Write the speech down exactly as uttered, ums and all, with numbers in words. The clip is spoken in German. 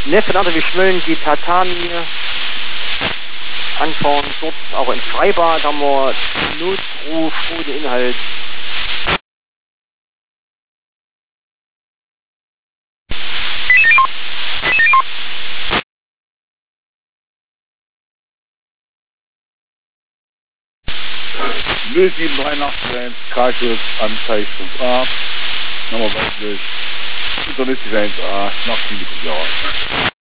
Netzanlage wie Schmölln, die Tatami anfahren. Dort auch in Freibad haben wir Notruf ohne Inhalt. null sieben drei eins, Kreisschutz, Anzeichnung A, nochmal weiblich, Internist eins A, nach sieben Jahren.